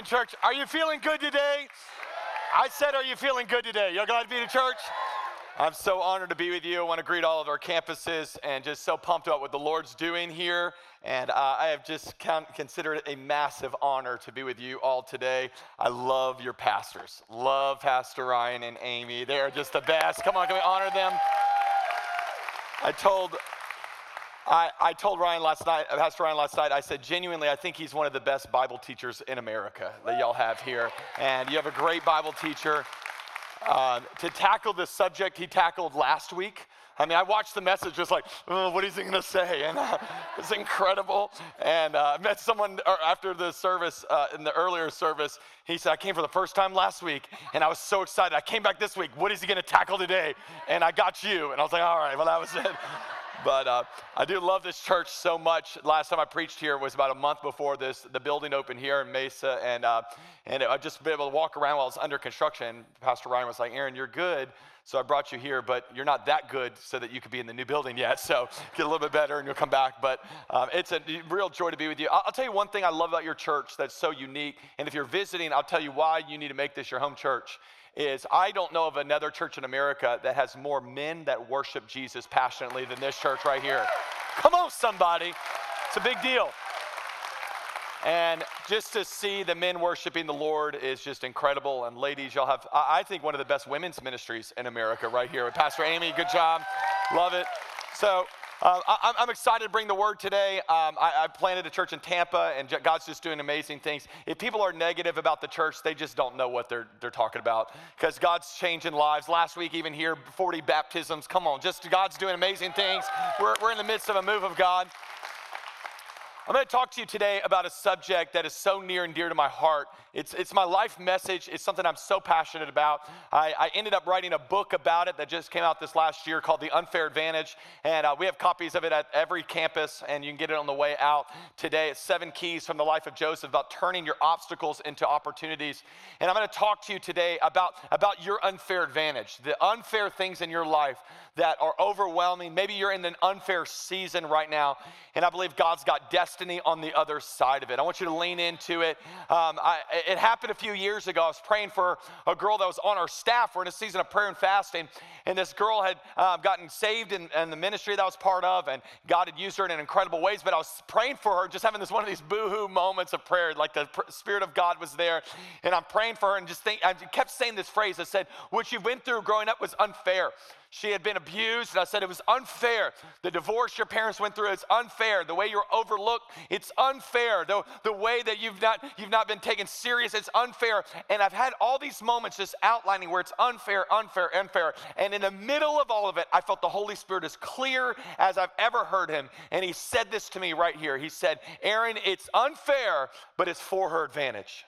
Listen, church, are you feeling good today? I said, are you feeling good today? You're glad to be in church? I'm so honored to be with you. I want to greet all of our campuses and just so pumped about what the Lord's doing here. And I have just considered it a massive honor to be with you all today. I love your pastors. Love Pastor Ryan and Amy. They're just the best. Come on, can we honor them? I told Ryan last night, Pastor Ryan last night, I said, genuinely, I think he's one of the best Bible teachers in America that y'all have here. And you have a great Bible teacher. To tackle the subject he tackled last week, I mean, I watched the message just like, oh, what is he going to say? And it's incredible. And I met someone after the service, in the earlier service. He said, I came for the first time last week, and I was so excited. I came back this week. What is he going to tackle today? And I got you. And I was like, all right, well, that was it. But I do love this church so much. Last time I preached here was about a month before this. The building opened here in Mesa, and I just been able to walk around while it's under construction. Pastor Ryan was like, Aaron, you're good, so I brought you here, but you're not that good so that you could be in the new building yet. So get a little bit better, and you'll come back. But it's a real joy to be with you. I'll tell you one thing I love about your church that's so unique, and if you're visiting, I'll tell you why you need to make this your home church. Is I don't know of another church in America that has more men that worship Jesus passionately than this church right here. Come on, somebody. It's a big deal. And just to see the men worshiping the Lord is just incredible. And ladies, y'all have, I think, one of the best women's ministries in America right here. With Pastor Amy, good job. Love it. So I'm excited to bring the word today. I planted a church in Tampa, and God's just doing amazing things. If people are negative about the church, they just don't know what they're talking about, because God's changing lives. Last week, even here, 40 baptisms. Come on, just God's doing amazing things. We're in the midst of a move of God. I'm going to talk to you today about a subject that is so near and dear to my heart. It's my life message. It's something I'm so passionate about. I ended up writing a book about it that just came out this last year called The Unfair Advantage. And we have copies of it at every campus, and you can get it on the way out today. It's 7 keys from the life of Joseph about turning your obstacles into opportunities. And I'm going to talk to you today about your unfair advantage, the unfair things in your life that are overwhelming. Maybe you're in an unfair season right now, and I believe God's got destiny on the other side of it. I want you to lean into it. It happened a few years ago. I was praying for a girl that was on our staff. We're in a season of prayer and fasting, and this girl had gotten saved in the ministry that I was part of, and God had used her in incredible ways, but I was praying for her, just having one of these boo-hoo moments of prayer, like the Spirit of God was there, and I'm praying for her, and I kept saying this phrase. I said, what you went through growing up was unfair. She had been abused, and I said it was unfair. The divorce your parents went through, it's unfair. The way you're overlooked, it's unfair. The way that you've not been taken serious, it's unfair. And I've had all these moments just outlining where it's unfair, unfair, unfair. And in the middle of all of it, I felt the Holy Spirit as clear as I've ever heard him. And he said this to me right here. He said, Aaron, it's unfair, but it's for her advantage.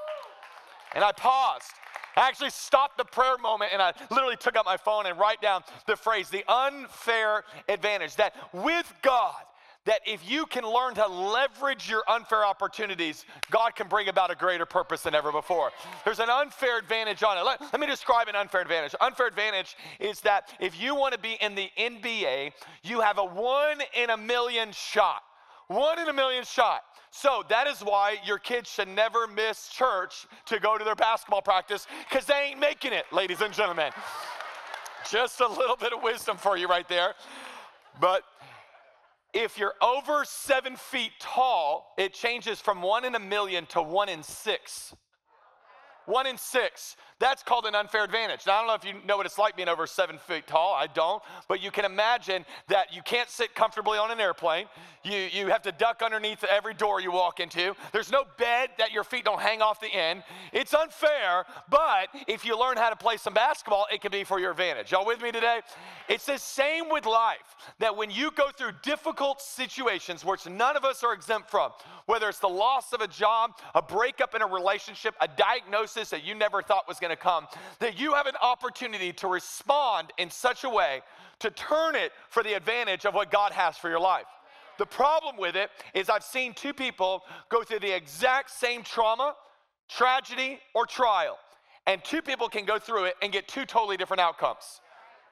And I paused. I actually stopped the prayer moment, and I literally took out my phone and write down the phrase, the unfair advantage, that with God, that if you can learn to leverage your unfair opportunities, God can bring about a greater purpose than ever before. There's an unfair advantage on it. Let me describe an unfair advantage. Unfair advantage is that if you want to be in the NBA, you have a 1 in a million shot. 1 in a million shot. So that is why your kids should never miss church to go to their basketball practice, because they ain't making it, ladies and gentlemen. Just a little bit of wisdom for you right there. But if you're over 7 feet tall, it changes from 1 in a million to 1 in 6. 1 in 6. That's called an unfair advantage. Now, I don't know if you know what it's like being over 7 feet tall. I don't. But you can imagine that you can't sit comfortably on an airplane. You have to duck underneath every door you walk into. There's no bed that your feet don't hang off the end. It's unfair, but if you learn how to play some basketball, it can be for your advantage. Y'all with me today? It's the same with life, that when you go through difficult situations, which none of us are exempt from, whether it's the loss of a job, a breakup in a relationship, a diagnosis that you never thought was going to come, that you have an opportunity to respond in such a way to turn it for the advantage of what God has for your life. The problem with it is I've seen 2 people go through the exact same trauma, tragedy, or trial, and 2 people can go through it and get 2 totally different outcomes.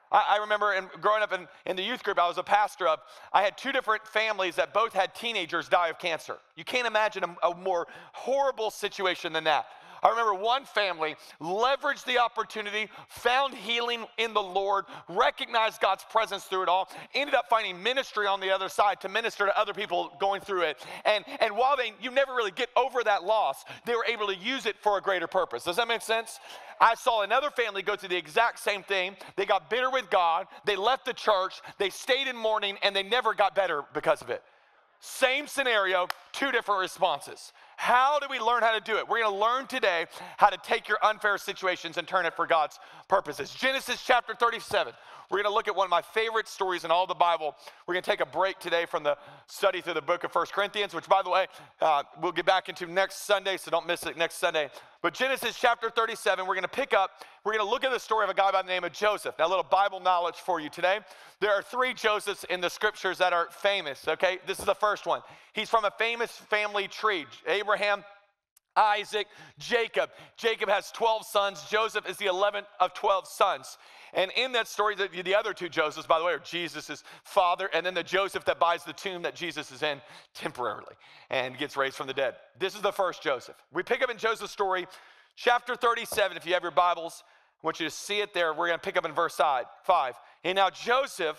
I remember growing up in the youth group I was a pastor of, I had two different families that both had teenagers die of cancer. You can't imagine a more horrible situation than that. I remember one family leveraged the opportunity, found healing in the Lord, recognized God's presence through it all, ended up finding ministry on the other side to minister to other people going through it. And while you never really get over that loss, they were able to use it for a greater purpose. Does that make sense? I saw another family go through the exact same thing. They got bitter with God. They left the church. They stayed in mourning, and they never got better because of it. Same scenario, two different responses. How do we learn how to do it? We're going to learn today how to take your unfair situations and turn it for God's purposes. Genesis chapter 37. We're going to look at one of my favorite stories in all the Bible. We're going to take a break today from the study through the book of 1 Corinthians, which, by the way, we'll get back into next Sunday, so don't miss it next Sunday. But Genesis chapter 37, we're going to pick up, we're going to look at the story of a guy by the name of Joseph. Now, a little Bible knowledge for you today. There are three Josephs in the scriptures that are famous, okay? This is the first one. He's from a famous family tree, Abraham, Isaac, Jacob. Jacob has 12 sons. Joseph is the 11th of 12 sons. And in that story, the other two Josephs, by the way, are Jesus' father, and then the Joseph that buys the tomb that Jesus is in temporarily and gets raised from the dead. This is the first Joseph. We pick up in Joseph's story, chapter 37. If you have your Bibles, I want you to see it there. We're going to pick up in verse 5. And now Joseph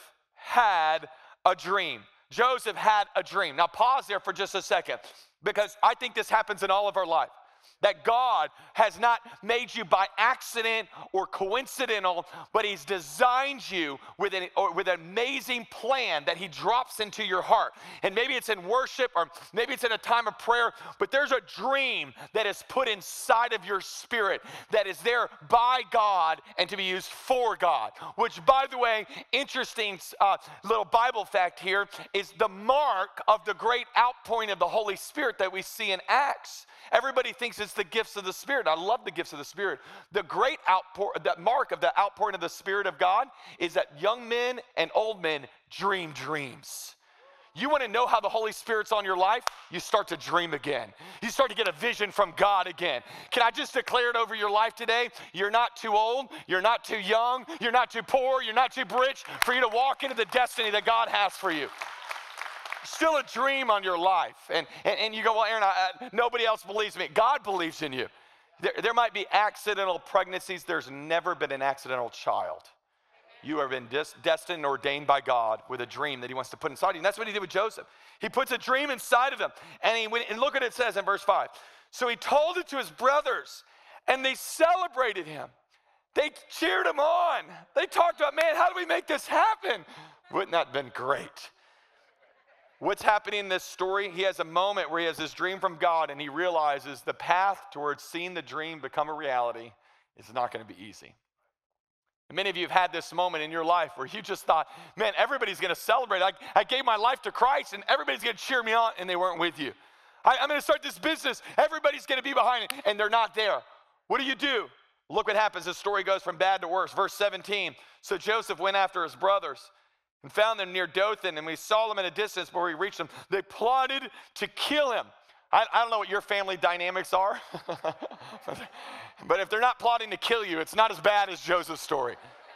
had a dream. Joseph had a dream. Now pause there for just a second, because I think this happens in all of our life. That God has not made you by accident or coincidental, but he's designed you with an amazing plan that he drops into your heart. And maybe it's in worship, or maybe it's in a time of prayer, but there's a dream that is put inside of your spirit that is there by God and to be used for God. Which, by the way, interesting little Bible fact here, is the mark of the great outpouring of the Holy Spirit that we see in Acts. Everybody thinks it's the gifts of the Spirit. I love the gifts of the Spirit. The great mark of the outpouring of the Spirit of God is that young men and old men dream dreams. You want to know how the Holy Spirit's on your life? You start to dream again. You start to get a vision from God again. Can I just declare it over your life today? You're not too old. You're not too young. You're not too poor. You're not too rich for you to walk into the destiny that God has for you. Still a dream on your life. And you go, well, Aaron, nobody else believes me. God believes in you. There might be accidental pregnancies. There's never been an accidental child. You have been destined and ordained by God with a dream that he wants to put inside you. And that's what he did with Joseph. He puts a dream inside of him. And look what it says in verse 5. So he told it to his brothers, and they celebrated him. They cheered him on. They talked about, man, how do we make this happen? Wouldn't that have been great? What's happening in this story? He has a moment where he has this dream from God, and he realizes the path towards seeing the dream become a reality is not going to be easy. And many of you have had this moment in your life where you just thought, man, everybody's going to celebrate. I gave my life to Christ, and everybody's going to cheer me on, and they weren't with you. I'm going to start this business. Everybody's going to be behind it, and they're not there. What do? Look what happens. The story goes from bad to worse. Verse 17, so Joseph went after his brothers and found them near Dothan, and we saw them at a distance before we reached them. They plotted to kill him. I don't know what your family dynamics are, but if they're not plotting to kill you, it's not as bad as Joseph's story.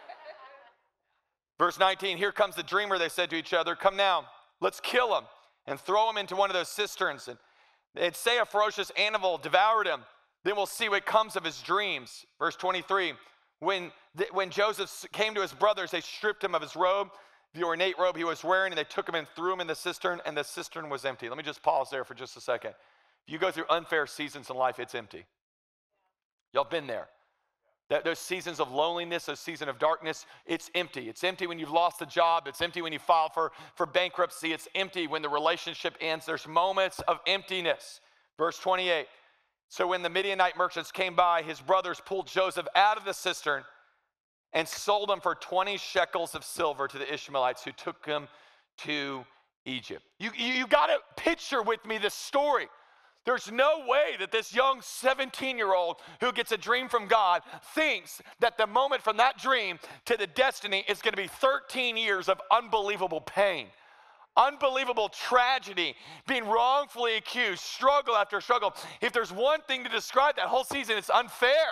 Verse 19, here comes the dreamer, they said to each other, come now, let's kill him and throw him into one of those cisterns. And say a ferocious animal devoured him, then we'll see what comes of his dreams. Verse 23, when Joseph came to his brothers, they stripped him of his robe, the ornate robe he was wearing, and they took him and threw him in the cistern, and the cistern was empty. Let me just pause there for just a second. If you go through unfair seasons in life, it's empty. Y'all been there. Those seasons of loneliness, those seasons of darkness, it's empty. It's empty when you've lost a job. It's empty when you file for bankruptcy. It's empty when the relationship ends. There's moments of emptiness. Verse 28, so when the Midianite merchants came by, his brothers pulled Joseph out of the cistern and sold him for 20 shekels of silver to the Ishmaelites who took him to Egypt. You got to picture with me this story. There's no way that this young 17-year-old who gets a dream from God thinks that the moment from that dream to the destiny is going to be 13 years of unbelievable pain, unbelievable tragedy, being wrongfully accused, struggle after struggle. If there's one thing to describe that whole season, it's unfair.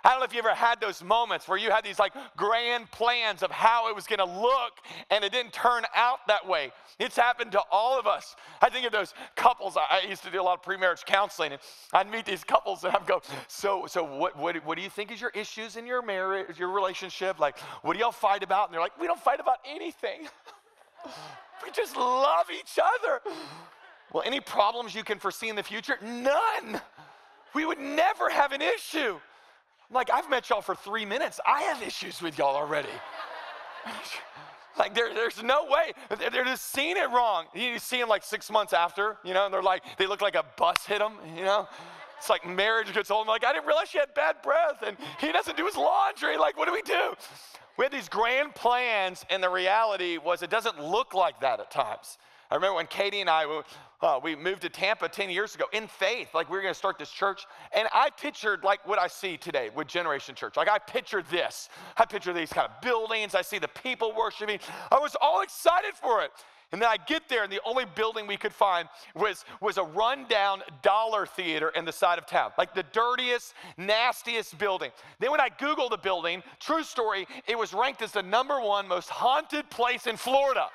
I don't know if you ever had those moments where you had these like grand plans of how it was going to look and it didn't turn out that way. It's happened to all of us. I think of those couples. I used to do a lot of pre-marriage counseling, and I'd meet these couples and I'd go, so what do you think is your issues in your marriage, your relationship? Like, what do y'all fight about? And they're like, we don't fight about anything. We just love each other. Well, any problems you can foresee in the future? None. We would never have an issue. Like, I've met y'all for 3 minutes. I have issues with y'all already. Like, there's no way. They're just seeing it wrong. You see them like 6 months after, and they're like, they look like a bus hit them, It's like marriage gets old. I'm like, I didn't realize she had bad breath, and he doesn't do his laundry. Like, what do we do? We had these grand plans, and the reality was it doesn't look like that at times. I remember when Katie and I, we moved to Tampa 10 years ago in faith, like we were going to start this church. And I pictured like what I see today with Generation Church. Like I pictured this. I picture these kind of buildings. I see the people worshiping. I was all excited for it. And then I get there, and the only building we could find was a rundown dollar theater in the side of town. Like the dirtiest, nastiest building. Then when I Googled the building, true story, it was ranked as the #1 most haunted place in Florida.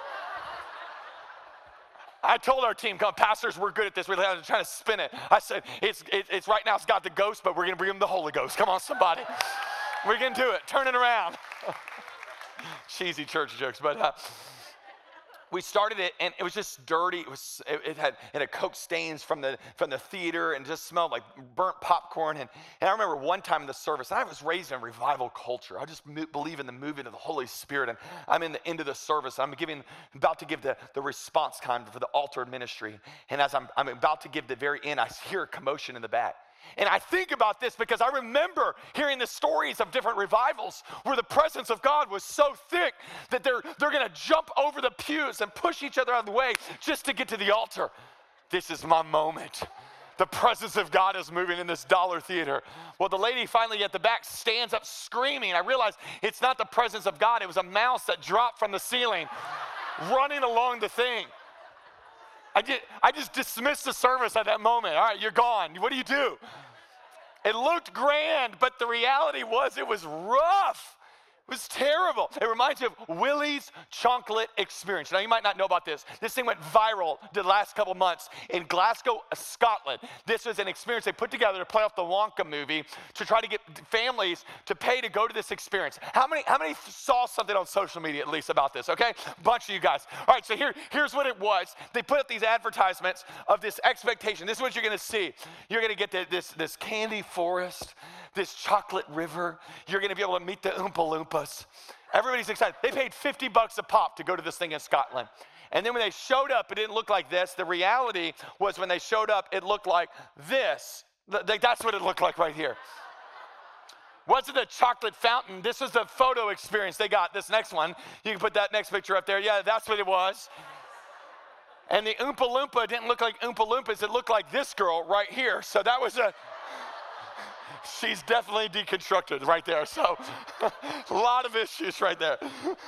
I told our team, come, pastors, we're good at this. We're trying to spin it. I said, it's right now, it's got the ghost, but we're going to bring him the Holy Ghost. Come on, somebody. We're going to do it. Turn it around. Cheesy church jokes, but we started it, and it was just dirty. It had Coke stains from the theater, and just smelled like burnt popcorn. And I remember one time in the service, and I was raised in a revival culture. I just believe in the moving of the Holy Spirit. And I'm in the end of the service. I'm about to give the response time for the altar ministry. And as I'm about to give the very end, I hear a commotion in the back. And I think about this because I remember hearing the stories of different revivals where the presence of God was so thick that they're going to jump over the pews and push each other out of the way just to get to the altar. This is my moment. The presence of God is moving in this dollar theater. Well, the lady finally at the back stands up screaming. I realized it's not the presence of God. It was a mouse that dropped from the ceiling running along the thing. I just dismissed the service at that moment. All right, you're gone. What do you do? It looked grand, but the reality was it was rough. It was terrible. It reminds you of Willy's Chocolate Experience. Now, you might not know about this. This thing went viral the last couple months in Glasgow, Scotland. This was an experience they put together to play off the Wonka movie to try to get families to pay to go to this experience. How many saw something on social media at least about this, okay? A bunch of you guys. All right, so here's what it was. They put up these advertisements of this expectation. This is what you're going to see. You're going to get this candy forest, this chocolate river. You're going to be able to meet the Oompa Loompas. Everybody's excited. They paid $50 a pop to go to this thing in Scotland. And then when they showed up, it didn't look like this. The reality was when they showed up, it looked like this. That's what it looked like right here. Wasn't a chocolate fountain. This was the photo experience they got. This next one, you can put that next picture up there. Yeah, that's what it was. And the Oompa Loompa didn't look like Oompa Loompas. It looked like this girl right here. So that was she's definitely deconstructed right there. So a lot of issues right there.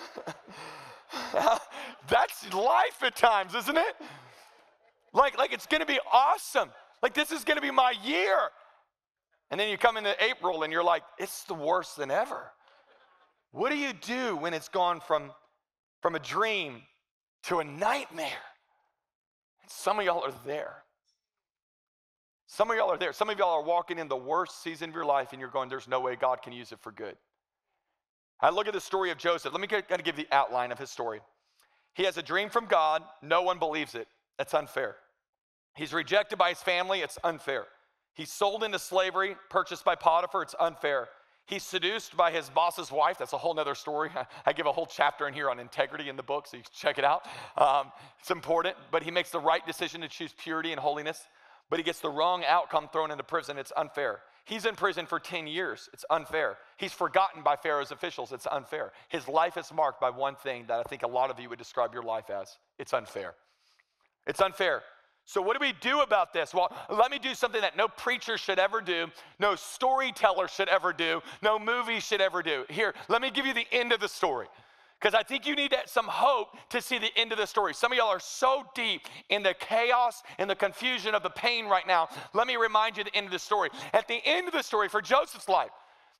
That's life at times, isn't it? Like it's going to be awesome. Like this is going to be my year. And then you come into April and you're like, it's the worst than ever. What do you do when it's gone from a dream to a nightmare? And some of y'all are there. Some of y'all are there. Some of y'all are walking in the worst season of your life and you're going, there's no way God can use it for good. I look at the story of Joseph. Let me kind of give the outline of his story. He has a dream from God. No one believes it. That's unfair. He's rejected by his family. It's unfair. He's sold into slavery, purchased by Potiphar. It's unfair. He's seduced by his boss's wife. That's a whole nother story. I give a whole chapter in here on integrity in the book, so you can check it out. It's important, but he makes the right decision to choose purity and holiness. But he gets the wrong outcome, thrown into prison. It's unfair. He's in prison for 10 years. It's unfair. He's forgotten by Pharaoh's officials. It's unfair. His life is marked by one thing that I think a lot of you would describe your life as. It's unfair. It's unfair. So what do we do about this? Well, let me do something that no preacher should ever do, no storyteller should ever do, no movie should ever do. Here, let me give you the end of the story. Because I think you need some hope to see the end of the story. Some of y'all are so deep in the chaos and the confusion of the pain right now. Let me remind you the end of the story. At the end of the story for Joseph's life,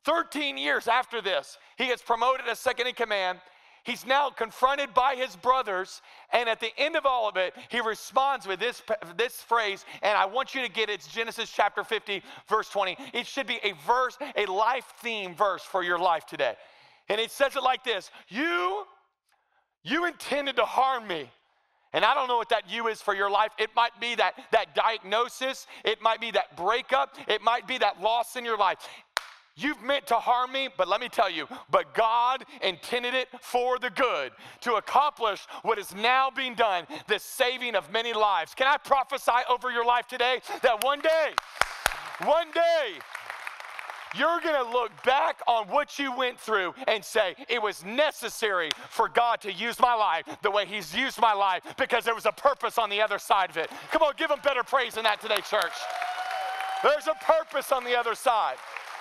13 years after this, he gets promoted as second in command. He's now confronted by his brothers, and at the end of all of it, he responds with this phrase, and I want you to get it. It's Genesis chapter 50, verse 20. It should be a verse, a life theme verse for your life today. And it says it like this: You intended to harm me. And I don't know what that you is for your life. It might be that diagnosis. It might be that breakup. It might be that loss in your life. You've meant to harm me, but let me tell you, but God intended it for the good, to accomplish what is now being done, the saving of many lives. Can I prophesy over your life today that one day, you're going to look back on what you went through and say, it was necessary for God to use my life the way he's used my life because there was a purpose on the other side of it. Come on, give him better praise than that today, church. There's a purpose on the other side.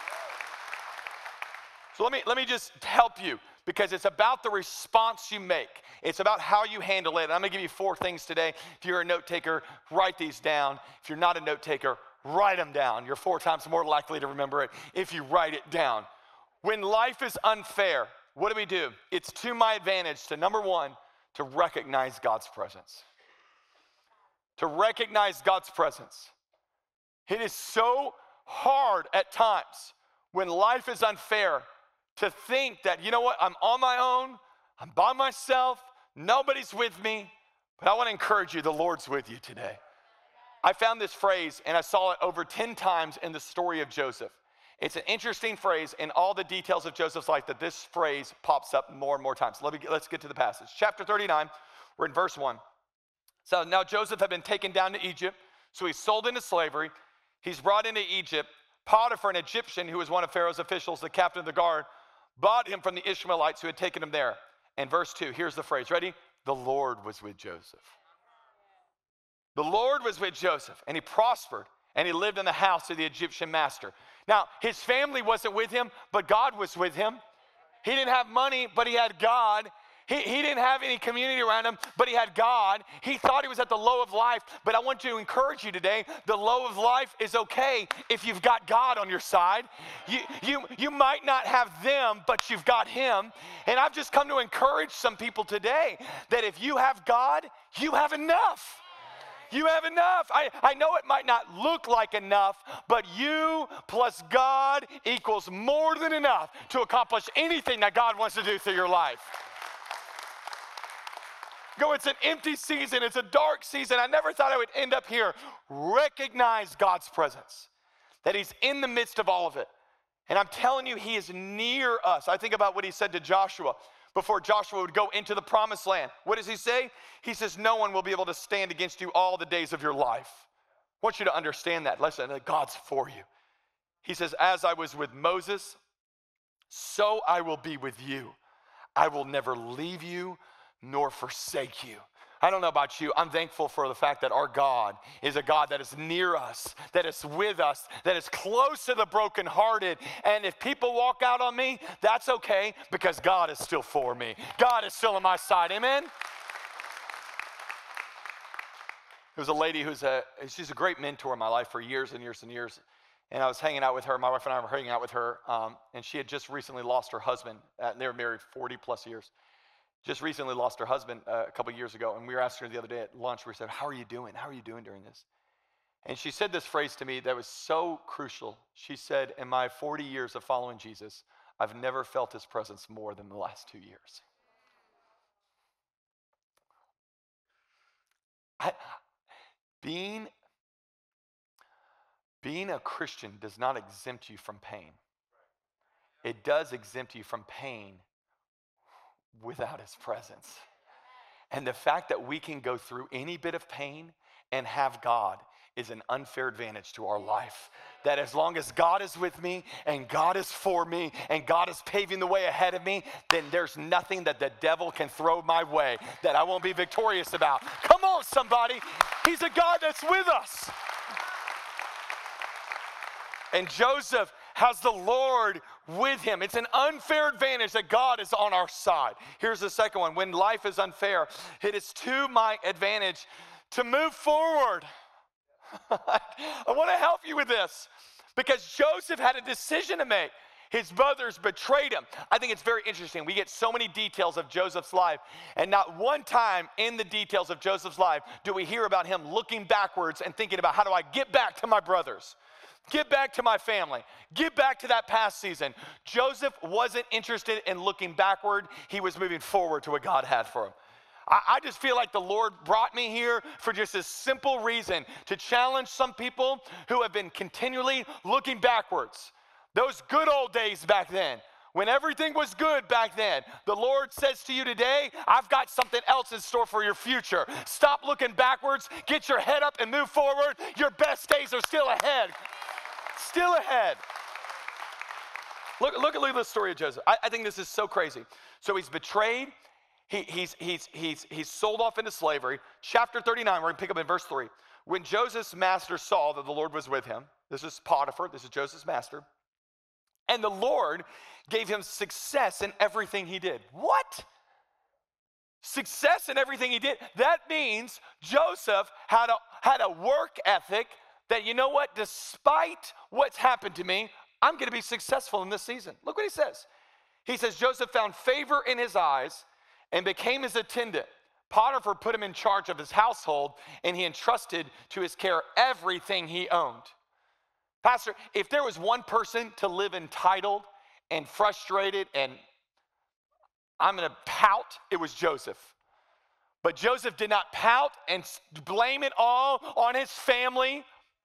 So let me just help you, because it's about the response you make. It's about how you handle it. And I'm going to give you 4 things today. If you're a note taker, write these down. If you're not a note taker, write them down. You're 4 times more likely to remember it if you write it down. When life is unfair, what do? It's to my advantage to, number 1, to recognize God's presence. To recognize God's presence. It is so hard at times when life is unfair to think that, you know what, I'm on my own, I'm by myself, nobody's with me, but I want to encourage you, the Lord's with you today. I found this phrase, and I saw it over 10 times in the story of Joseph. It's an interesting phrase in all the details of Joseph's life that this phrase pops up more and more times. Let's get to the passage. Chapter 39, we're in verse 1. So now Joseph had been taken down to Egypt, so he's sold into slavery. He's brought into Egypt. Potiphar, an Egyptian who was one of Pharaoh's officials, the captain of the guard, bought him from the Ishmaelites who had taken him there. And verse 2, here's the phrase. Ready? The Lord was with Joseph. The Lord was with Joseph, and he prospered, and he lived in the house of the Egyptian master. Now, his family wasn't with him, but God was with him. He didn't have money, but he had God. He didn't have any community around him, but he had God. He thought he was at the low of life, but I want to encourage you today, the low of life is okay if you've got God on your side. You might not have them, but you've got him. And I've just come to encourage some people today that if you have God, you have enough. You have enough. I know it might not look like enough, but you plus God equals more than enough to accomplish anything that God wants to do through your life. Go, it's an empty season. It's a dark season. I never thought I would end up here. Recognize God's presence, that he's in the midst of all of it. And I'm telling you, he is near us. I think about what he said to Joshua before Joshua would go into the promised land. What does he say? He says, no one will be able to stand against you all the days of your life. I want you to understand that. Listen, that God's for you. He says, as I was with Moses, so I will be with you. I will never leave you nor forsake you. I don't know about you. I'm thankful for the fact that our God is a God that is near us, that is with us, that is close to the brokenhearted. And if people walk out on me, that's okay, because God is still for me. God is still on my side. Amen? There's a lady she's a great mentor in my life for years and years and years. And I was hanging out with her. My wife and I were hanging out with her. And she had just recently lost her husband. They were married 40 plus years. Just recently lost her husband a couple years ago, and we were asking her the other day at lunch, we said, how are you doing? How are you doing during this? And she said this phrase to me that was so crucial. She said, in my 40 years of following Jesus, I've never felt his presence more than the last 2 years. Being a Christian does not exempt you from pain. It does exempt you from pain without his presence. And the fact that we can go through any bit of pain and have God is an unfair advantage to our life. That as long as God is with me and God is for me and God is paving the way ahead of me, then there's nothing that the devil can throw my way that I won't be victorious about. Come on, somebody. He's a God that's with us. And Joseph has the Lord with him. It's an unfair advantage that God is on our side. Here's the second one. When life is unfair, it is to my advantage to move forward. I want to help you with this because Joseph had a decision to make. His brothers betrayed him. I think it's very interesting. We get so many details of Joseph's life, and not one time in the details of Joseph's life do we hear about him looking backwards and thinking about, how do I get back to my brothers? Get back to my family. Get back to that past season. Joseph wasn't interested in looking backward. He was moving forward to what God had for him. I just feel like the Lord brought me here for just a simple reason, to challenge some people who have been continually looking backwards. Those good old days back then, when everything was good back then. The Lord says to you today, I've got something else in store for your future. Stop looking backwards. Get your head up and move forward. Your best days are still ahead. Still ahead. Look at the story of Joseph. I think this is so crazy. So he's betrayed. He's sold off into slavery. Chapter 39, we're going to pick up in verse 3. When Joseph's master saw that the Lord was with him, this is Potiphar, this is Joseph's master, and the Lord gave him success in everything he did. What? Success in everything he did? That means Joseph had a work ethic that, you know what, despite what's happened to me, I'm going to be successful in this season. Look what he says. He says, Joseph found favor in his eyes and became his attendant. Potiphar put him in charge of his household, and he entrusted to his care everything he owned. Pastor, if there was one person to live entitled and frustrated and I'm going to pout, it was Joseph. But Joseph did not pout and blame it all on his family.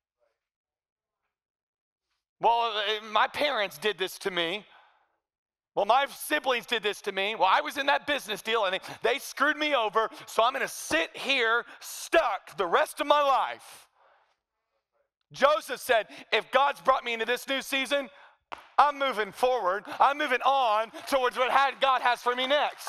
Well, my parents did this to me. Well, my siblings did this to me. Well, I was in that business deal and they screwed me over, so I'm going to sit here stuck the rest of my life. Joseph said, if God's brought me into this new season, I'm moving forward. I'm moving on towards what God has for me next.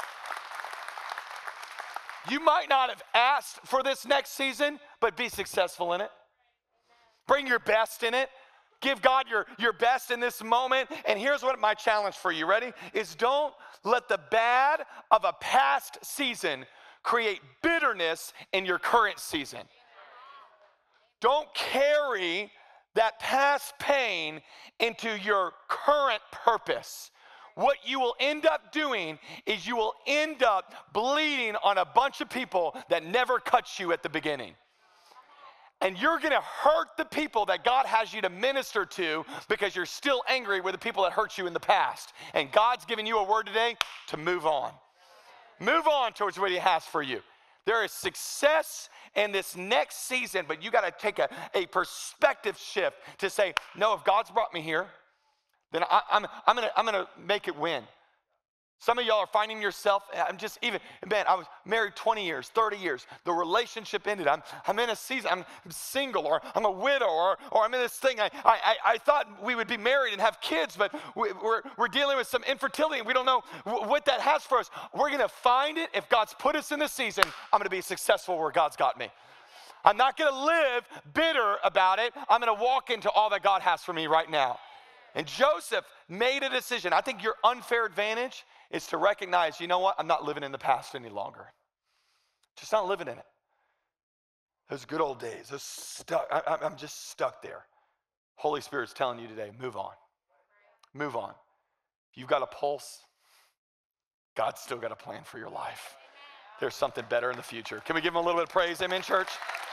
You might not have asked for this next season, but be successful in it. Bring your best in it. Give God your best in this moment. And here's what my challenge for you, ready? Is don't let the bad of a past season create bitterness in your current season. Don't carry that past pain into your current purpose. What you will end up doing is you will end up bleeding on a bunch of people that never cut you at the beginning. And you're going to hurt the people that God has you to minister to because you're still angry with the people that hurt you in the past. And God's giving you a word today to move on. Move on towards what he has for you. There is success in this next season, but you got to take a perspective shift to say, no, if God's brought me here, then I'm gonna make it win. Some of y'all are finding yourself, I was married 20 years, 30 years. The relationship ended. I'm in a season, I'm single, or I'm a widow, or I'm in this thing. I thought we would be married and have kids, but we're dealing with some infertility, and we don't know what that has for us. We're going to find it. If God's put us in this season, I'm going to be successful where God's got me. I'm not going to live bitter about it. I'm going to walk into all that God has for me right now. And Joseph made a decision. I think your unfair advantage is to recognize, you know what? I'm not living in the past any longer. Just not living in it. Those good old days, those stuck. I'm just stuck there. Holy Spirit's telling you today, move on. Move on. If you've got a pulse, God's still got a plan for your life. There's something better in the future. Can we give him a little bit of praise? Amen, church?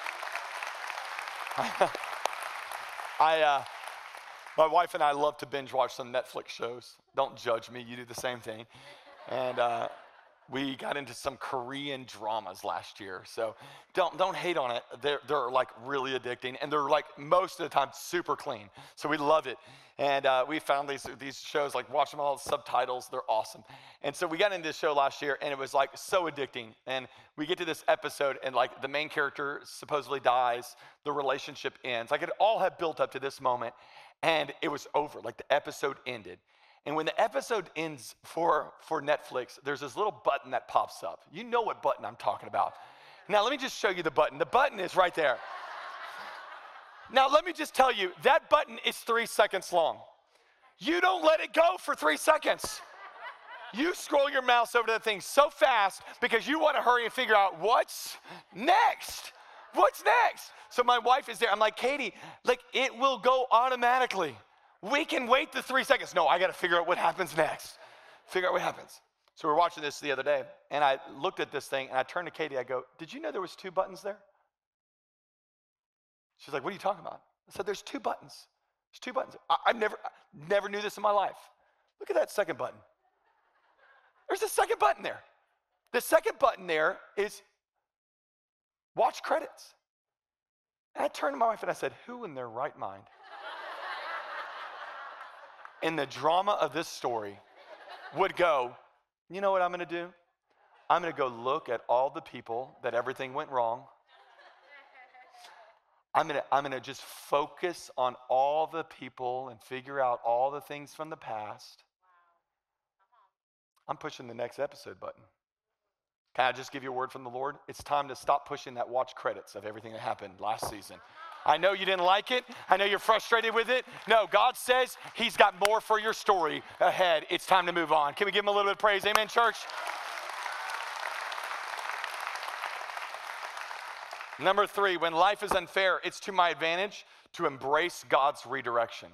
My wife and I love to binge watch some Netflix shows. Don't judge me, you do the same thing. And we got into some Korean dramas last year. So don't hate on it. They're like really addicting, and they're like most of the time super clean. So we love it. And we found these shows, like watch them all the subtitles, they're awesome. And so we got into this show last year, and it was like so addicting. And we get to this episode, and like the main character supposedly dies, the relationship ends. Like it all had built up to this moment, and it was over. Like the episode ended. And when the episode ends for Netflix, there's this little button that pops up. You know what button I'm talking about. Now let me just show you the button. The button is right there. Now let me just tell you, that button is 3 seconds long. You don't let it go for 3 seconds. You scroll your mouse over to that thing so fast because you want to hurry and figure out what's next. What's next? So my wife is there. I'm like, Katie, like it will go automatically. We can wait the 3 seconds. No, I got to figure out what happens next. Figure out what happens. So we were watching this the other day, and I looked at this thing, and I turned to Katie. I go, did you know there was 2 buttons there? She's like, what are you talking about? I said, there's 2 buttons. There's 2 buttons. I never knew this in my life. Look at that second button. There's a second button there. The second button there is watch credits. And I turned to my wife and I said, who in their right mind, in the drama of this story, would go, you know what I'm going to do? I'm going to go look at all the people that everything went wrong. I'm going to just focus on all the people and figure out all the things from the past. I'm pushing the next episode button. Can I just give you a word from the Lord? It's time to stop pushing that watch credits of everything that happened last season. I know you didn't like it. I know you're frustrated with it. No, God says he's got more for your story ahead. It's time to move on. Can we give him a little bit of praise? Amen, church? Number 3, when life is unfair, it's to my advantage to embrace God's redirection.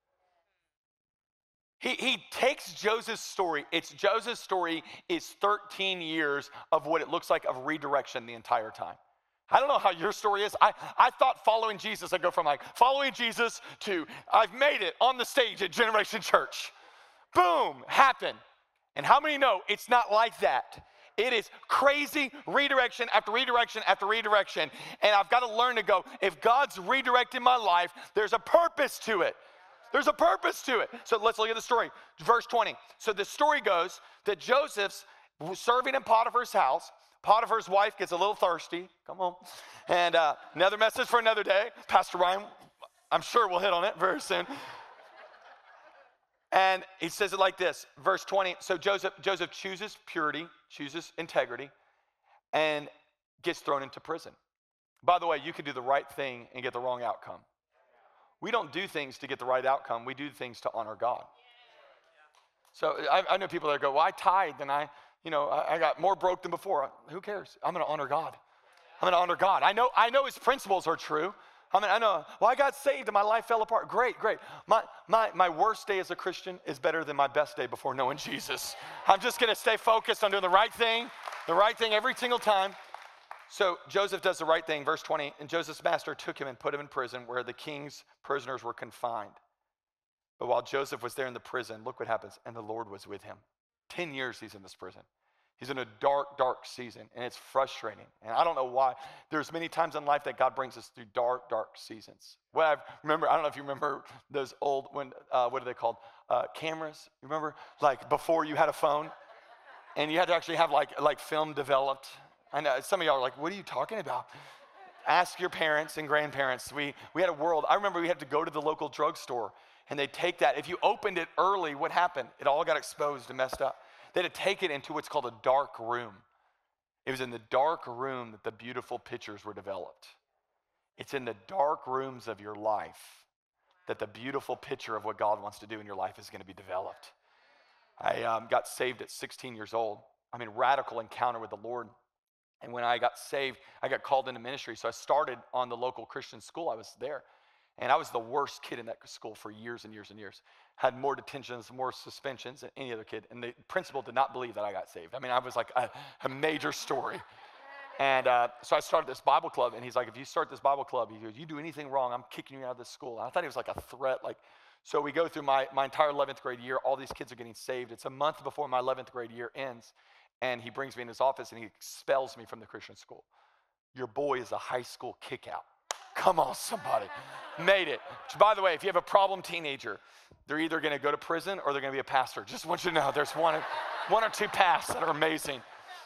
He takes Joseph's story. Joseph's story is 13 years of what it looks like of redirection the entire time. I don't know how your story is. I thought following Jesus, I'd go from like following Jesus to I've made it on the stage at Generation Church. Boom, happened. And how many know it's not like that? It is crazy redirection after redirection after redirection. And I've got to learn to go, if God's redirecting my life, there's a purpose to it. There's a purpose to it. So let's look at the story. Verse 20. So the story goes that Joseph's serving in Potiphar's house. Potiphar's wife gets a little thirsty. Come on. And another message for another day. Pastor Ryan, I'm sure we'll hit on it very soon. And he says it like this. Verse 20. So Joseph chooses purity, chooses integrity, and gets thrown into prison. By the way, you could do the right thing and get the wrong outcome. We don't do things to get the right outcome. We do things to honor God. So I know people that go, well, I tithed and I got more broke than before. Who cares? I'm going to honor God. I'm going to honor God. I know his principles are true. I know, well, I got saved and my life fell apart. Great. My worst day as a Christian is better than my best day before knowing Jesus. I'm just going to stay focused on doing the right thing every single time. So Joseph does the right thing, verse 20, and Joseph's master took him and put him in prison where the king's prisoners were confined. But while Joseph was there in the prison, look what happens, and the Lord was with him. 10 years he's in this prison. He's in a dark, dark season, and it's frustrating. And I don't know why. There's many times in life that God brings us through dark, dark seasons. Well, I don't know if you remember those old, what are they called? Cameras. You remember? Like before you had a phone, and you had to actually have like film developed. I know some of y'all are like, what are you talking about? Ask your parents and grandparents. We had a world. I remember we had to go to the local drugstore and they'd take that. If you opened it early, what happened? It all got exposed and messed up. They had to take it into what's called a dark room. It was in the dark room that the beautiful pictures were developed. It's in the dark rooms of your life that the beautiful picture of what God wants to do in your life is going to be developed. I got saved at 16 years old. Radical encounter with the Lord. And when I got saved, I got called into ministry. So I started on the local Christian school. I was there. And I was the worst kid in that school for years and years and years. Had more detentions, more suspensions than any other kid. And the principal did not believe that I got saved. I was like a major story. And so I started this Bible club. And he's like, if you start this Bible club, he goes, you do anything wrong, I'm kicking you out of this school. And I thought it was like a threat. So we go through my entire 11th grade year. All these kids are getting saved. It's a month before my 11th grade year ends. And he brings me in his office and he expels me from the Christian school. Your boy is a high school kick out. Come on, somebody. Made it. By the way, if you have a problem teenager, they're either going to go to prison or they're going to be a pastor. Just want you to know there's one or two paths that are amazing.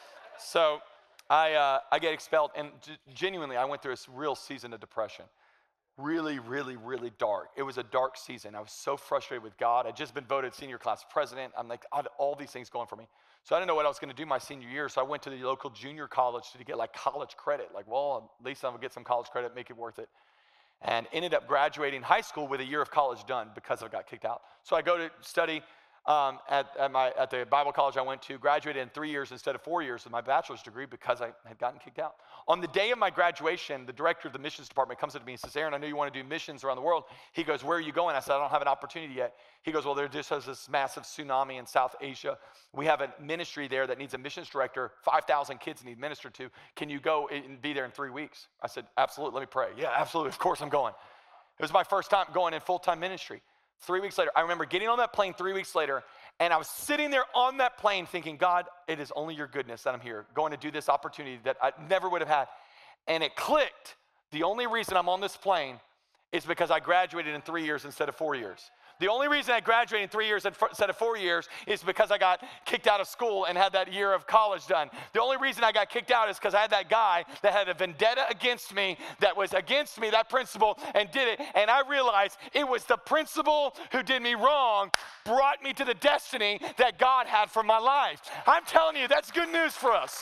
So I get expelled. And genuinely, I went through a real season of depression. Really, really, really dark. It was a dark season. I was so frustrated with God. I'd just been voted senior class president. I had all these things going for me. So I didn't know what I was going to do my senior year. So I went to the local junior college to get college credit. At least I'm going to get some college credit, make it worth it. And ended up graduating high school with a year of college done because I got kicked out. So I go to study at the Bible college I went to, graduated in 3 years instead of 4 years with my bachelor's degree because I had gotten kicked out. On the day of my graduation, the director of the missions department comes up to me and says, Aaron, I know you want to do missions around the world. He goes, where are you going? I said, I don't have an opportunity yet. He goes, well, there just has this massive tsunami in South Asia. We have a ministry there that needs a missions director. 5,000 kids need ministered to. Can you go and be there in 3 weeks? I said, absolutely, let me pray. Yeah, absolutely, of course I'm going. It was my first time going in full-time ministry. 3 weeks later, I remember getting on that plane 3 weeks later, and I was sitting there on that plane thinking, God, it is only your goodness that I'm here, going to do this opportunity that I never would have had. And it clicked. The only reason I'm on this plane is because I graduated in 3 years instead of 4 years. The only reason I graduated in 3 years instead of 4 years is because I got kicked out of school and had that year of college done. The only reason I got kicked out is because I had that guy that had a vendetta against me, that was against me, that principal, and did it. And I realized it was the principal who did me wrong, brought me to the destiny that God had for my life. I'm telling you, that's good news for us.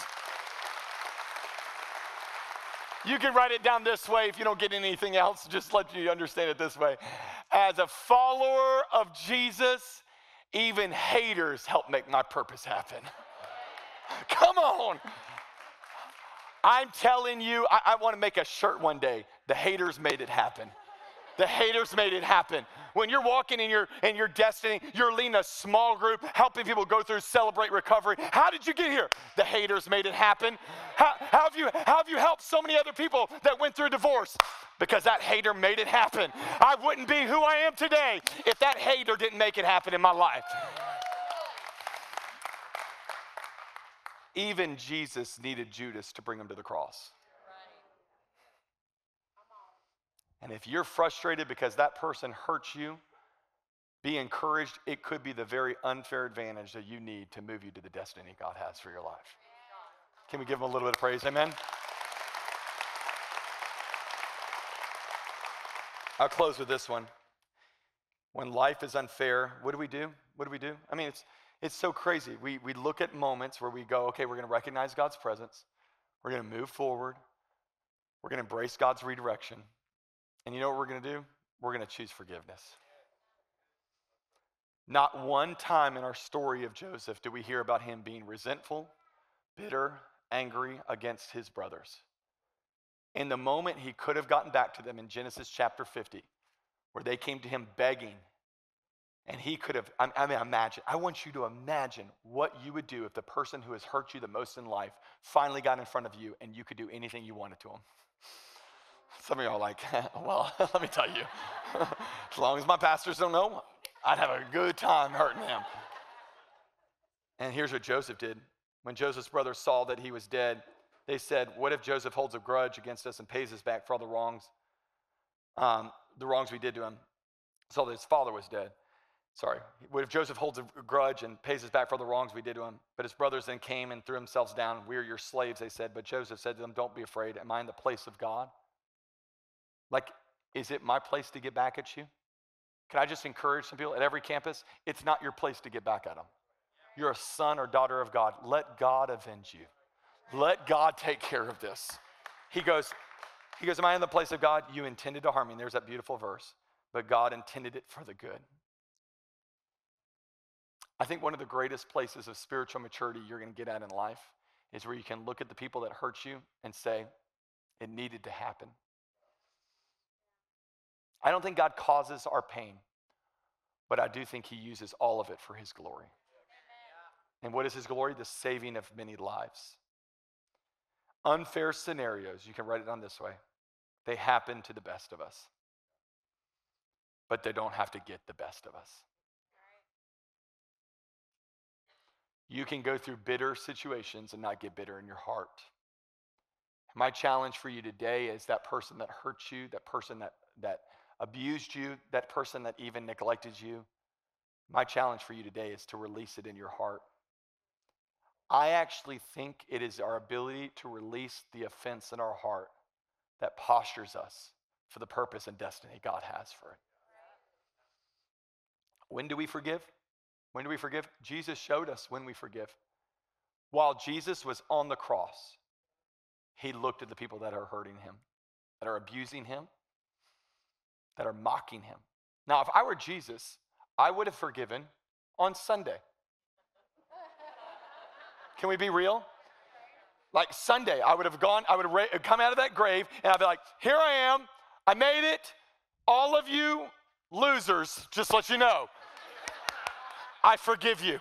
You can write it down this way if you don't get anything else, just let you understand it this way. As a follower of Jesus, even haters help make my purpose happen. Come on. I'm telling you, I want to make a shirt one day. The haters made it happen. The haters made it happen. When you're walking in your destiny, you're leading a small group, helping people go through Celebrate Recovery. How did you get here? The haters made it happen. How have you helped so many other people that went through divorce? Because that hater made it happen. I wouldn't be who I am today if that hater didn't make it happen in my life. Even Jesus needed Judas to bring him to the cross. And if you're frustrated because that person hurts you, be encouraged. It could be the very unfair advantage that you need to move you to the destiny God has for your life. Can we give him a little bit of praise? Amen? I'll close with this one. When life is unfair, what do we do? What do we do? I mean, it's so crazy. We look at moments where we go, okay, we're going to recognize God's presence. We're going to move forward. We're going to embrace God's redirection. And you know what we're going to do? We're going to choose forgiveness. Not one time in our story of Joseph do we hear about him being resentful, bitter, angry against his brothers. In the moment he could have gotten back to them in Genesis chapter 50, where they came to him begging, and he could have, imagine, I want you to imagine what you would do if the person who has hurt you the most in life finally got in front of you and you could do anything you wanted to him. Some of y'all are like, well, let me tell you, as long as my pastors don't know, I'd have a good time hurting him. And here's what Joseph did. When Joseph's brothers saw that he was dead, they said, what if Joseph holds a grudge against us and pays us back for all the wrongs we did to him? So that his father was dead. Sorry. What if Joseph holds a grudge and pays us back for the wrongs we did to him? But his brothers then came and threw themselves down. We are your slaves, they said. But Joseph said to them, don't be afraid. Am I in the place of God? Like, is it my place to get back at you? Can I just encourage some people at every campus? It's not your place to get back at them. You're a son or daughter of God. Let God avenge you. Let God take care of this. He goes, am I in the place of God? You intended to harm me. And there's that beautiful verse. But God intended it for the good. I think one of the greatest places of spiritual maturity you're going to get at in life is where you can look at the people that hurt you and say, it needed to happen. I don't think God causes our pain, but I do think he uses all of it for his glory. And what is his glory? The saving of many lives. Unfair scenarios, you can write it down this way. They happen to the best of us, but they don't have to get the best of us. You can go through bitter situations and not get bitter in your heart. My challenge for you today is that person that hurt you, that person that abused you, that person that even neglected you. My challenge for you today is to release it in your heart. I actually think it is our ability to release the offense in our heart that postures us for the purpose and destiny God has for it. When do we forgive? When do we forgive? Jesus showed us when we forgive. While Jesus was on the cross, he looked at the people that are hurting him, that are abusing him, that are mocking him. Now, if I were Jesus, I would have forgiven on Sunday. Can we be real? Like Sunday, I would have come out of that grave, and I'd be like, here I am, I made it. All of you losers, just let you know, I forgive you.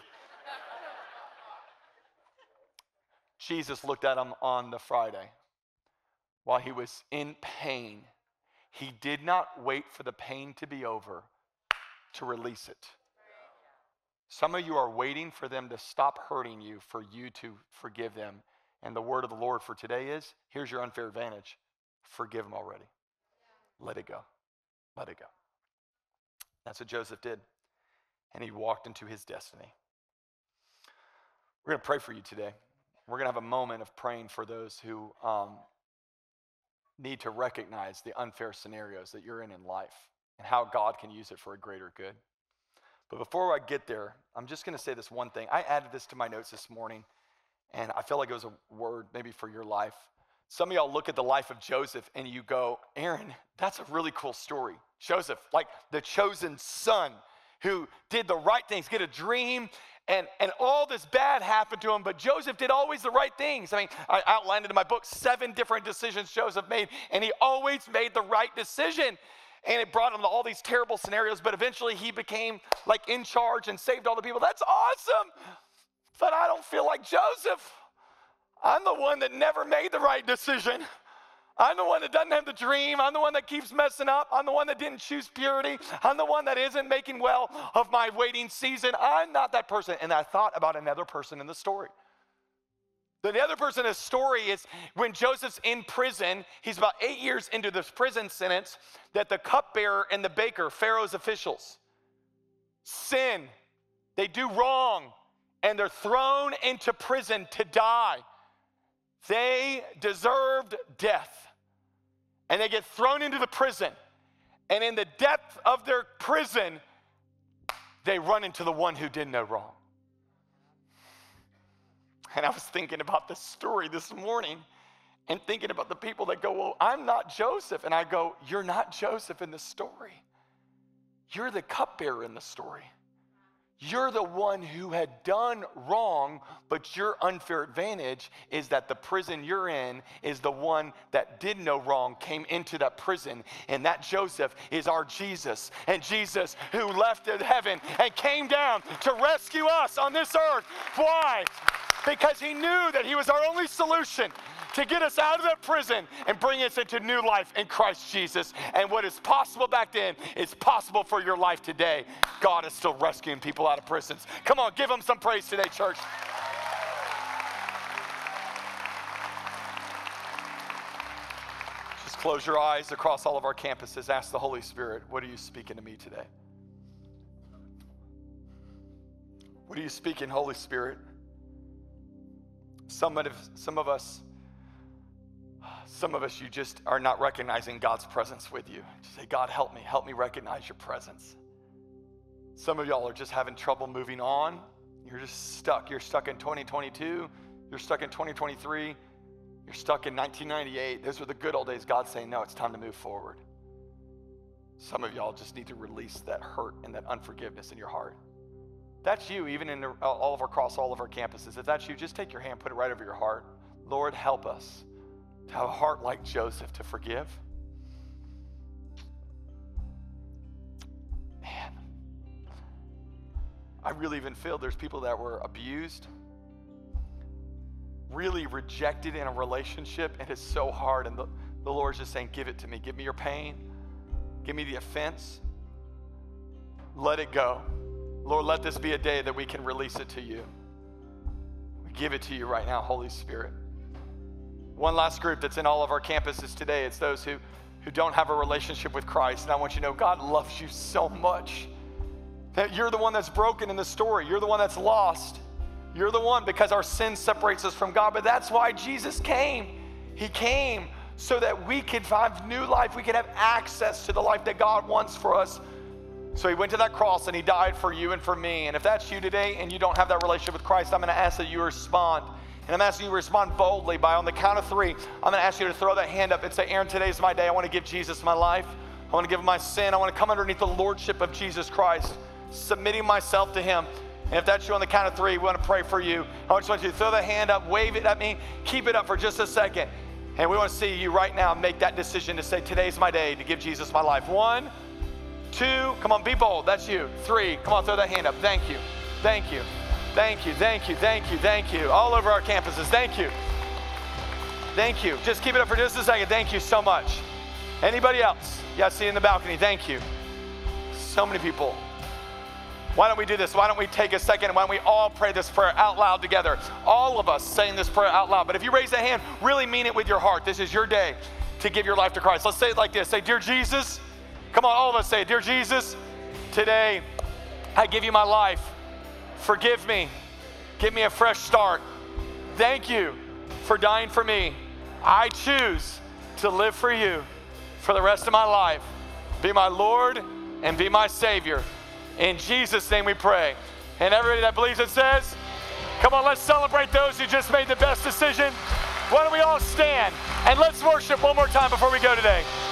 Jesus looked at him on the Friday while he was in pain. He did not wait for the pain to be over to release it. Some of you are waiting for them to stop hurting you for you to forgive them. And the word of the Lord for today is, here's your unfair advantage. Forgive them already. Let it go. Let it go. That's what Joseph did. And he walked into his destiny. We're going to pray for you today. We're going to have a moment of praying for those who need to recognize the unfair scenarios that you're in life and how God can use it for a greater good. But before I get there, I'm just going to say this one thing. I added this to my notes this morning, and I feel like it was a word maybe for your life. Some of y'all look at the life of Joseph and you go, Aaron, that's a really cool story. Joseph, like the chosen son who did the right things, get a dream, and all this bad happened to him, but Joseph did always the right things. I mean, I outlined it in my book, 7 different decisions Joseph made, and he always made the right decision. And it brought him to all these terrible scenarios, but eventually he became like in charge and saved all the people. That's awesome. But I don't feel like Joseph. I'm the one that never made the right decision. I'm the one that doesn't have the dream. I'm the one that keeps messing up. I'm the one that didn't choose purity. I'm the one that isn't making well of my waiting season. I'm not that person. And I thought about another person in the story. The other person in the story is when Joseph's in prison, he's about 8 years into this prison sentence, that the cupbearer and the baker, Pharaoh's officials, sin. They do wrong, and they're thrown into prison to die. They deserved death. And they get thrown into the prison. And in the depth of their prison, they run into the one who did no wrong. And I was thinking about this story this morning and thinking about the people that go, well, I'm not Joseph. And I go, you're not Joseph in the story. You're the cupbearer in the story. You're the one who had done wrong, but your unfair advantage is that the prison you're in is the one that did no wrong, came into that prison. And that Joseph is our Jesus. And Jesus who left in heaven and came down to rescue us on this earth. Why? Because he knew that he was our only solution to get us out of that prison and bring us into new life in Christ Jesus. And what is possible back then is possible for your life today. God is still rescuing people out of prisons. Come on, give him some praise today, church. Just close your eyes across all of our campuses. Ask the Holy Spirit, what are you speaking to me today? What are you speaking, Holy Spirit? Some of us, you just are not recognizing God's presence with you. Just say, God, help me recognize your presence. Some of y'all are just having trouble moving on. You're just stuck. You're stuck in 2022. You're stuck in 2023. You're stuck in 1998. Those were the good old days. God's saying, no, it's time to move forward. Some of y'all just need to release that hurt and that unforgiveness in your heart. That's you, even in across all of our campuses. If that's you, just take your hand, put it right over your heart. Lord, help us to have a heart like Joseph to forgive. Man, I really even feel there's people that were abused, really rejected in a relationship, and it's so hard. And the Lord's just saying, give it to me. Give me your pain. Give me the offense. Let it go. Lord, let this be a day that we can release it to you. We give it to you right now, Holy Spirit. One last group that's in all of our campuses today, it's those who don't have a relationship with Christ. And I want you to know God loves you so much that you're the one that's broken in the story. You're the one that's lost. You're the one because our sin separates us from God. But that's why Jesus came. He came so that we could have new life. We could have access to the life that God wants for us. So he went to that cross and he died for you and for me. And if that's you today and you don't have that relationship with Christ, I'm going to ask that you respond. And I'm asking you to respond boldly by on the count of 3. I'm going to ask you to throw that hand up and say, Aaron, today's my day. I want to give Jesus my life. I want to give him my sin. I want to come underneath the lordship of Jesus Christ. submitting myself to him. And if that's you, on the count of 3, we want to pray for you. I just want you to throw the hand up, wave it at me, keep it up for just a second. And we want to see you right now make that decision to say, today's my day to give Jesus my life. 1, 2, come on, be bold. That's you. 3, come on, throw that hand up. Thank you. Thank you. Thank you. Thank you. Thank you. Thank you. All over our campuses. Thank you. Thank you. Just keep it up for just a second. Thank you so much. Anybody else? Yeah, I see in the balcony. Thank you. So many people. Why don't we do this? Why don't we take a second and why don't we all pray this prayer out loud together? All of us saying this prayer out loud. But if you raise a hand, really mean it with your heart. This is your day to give your life to Christ. Let's say it like this. Say, dear Jesus. Come on, all of us say it. Dear Jesus, today I give you my life. Forgive me. Give me a fresh start. Thank you for dying for me. I choose to live for you for the rest of my life. Be my Lord and be my Savior. In Jesus' name we pray. And everybody that believes it says, come on, let's celebrate those who just made the best decision. Why don't we all stand and let's worship one more time before we go today.